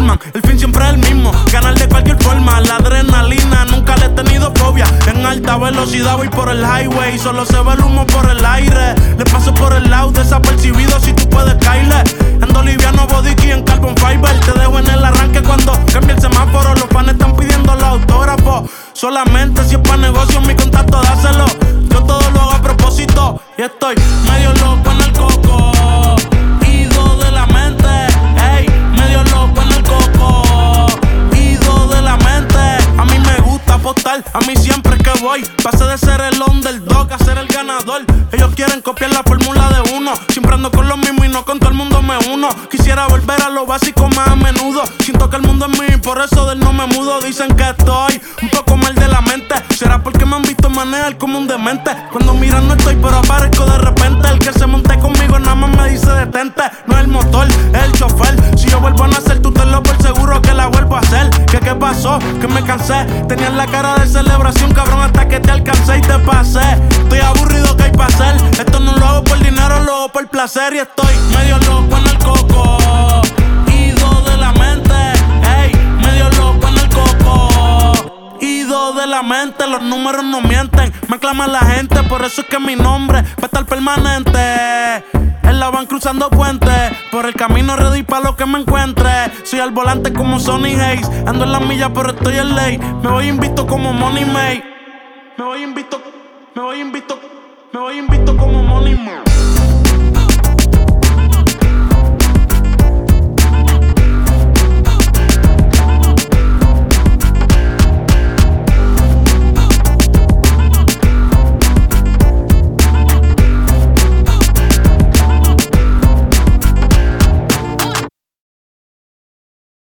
Spider-Man, el fin siempre es el mismo. Ganar de cualquier forma, la adrenalina, nunca le he tenido fobia. En alta velocidad voy por el highway, solo se ve el humo por el aire. Le paso por el lado desapercibido si tú puedes caerle. Ando liviano, body key en carbon fiber. Te dejo en el arranque cuando cambie el semáforo. Los fans están pidiendo los autógrafos. Solamente si es pa' negocio, mi contacto dáselo. Yo todo lo hago a propósito y estoy medio loco en el coco. Ido de la mente, ey, medio loco en el coco. Ido de la mente, a mí me gusta apostar, a mí siempre que voy. Pasé de ser el underdog a ser el ganador. Ellos quieren copiar la fórmula de uno. Siempre ando con lo mismo y no con todo el mundo me uno. Quisiera volver a lo básico más a menudo. Siento que el mundo es mío y por eso del no me mudo. Dicen que estoy un poco mal de la mente. ¿Será porque me han visto manejar como un demente? Cuando miran no estoy pero aparezco de repente. El que se monte conmigo nada más me dice detente. No es el motor, es el chofer. Si yo vuelvo a nacer tú tenlo por seguro que la vuelvo a hacer. ¿Qué pasó? Que me cansé. Tenías la cara de celebración cabrón hasta que te alcancé y te pasé. Estoy aburrido, ¿qué hay pa' hacer? Esto no lo hago por dinero, lo hago por placer. Y estoy medio loco en el coco. Ido de la mente, ey, medio loco en el coco. Ido de la mente, los números no mienten. Me aclama la gente, por eso es que mi nombre va a estar permanente. En la van cruzando puentes, por el camino ready pa' lo que me encuentre. Soy al volante como Sonny Hayes. Ando en las millas pero estoy en ley. Me voy invicto como Money May. Me voy invicto como Money May.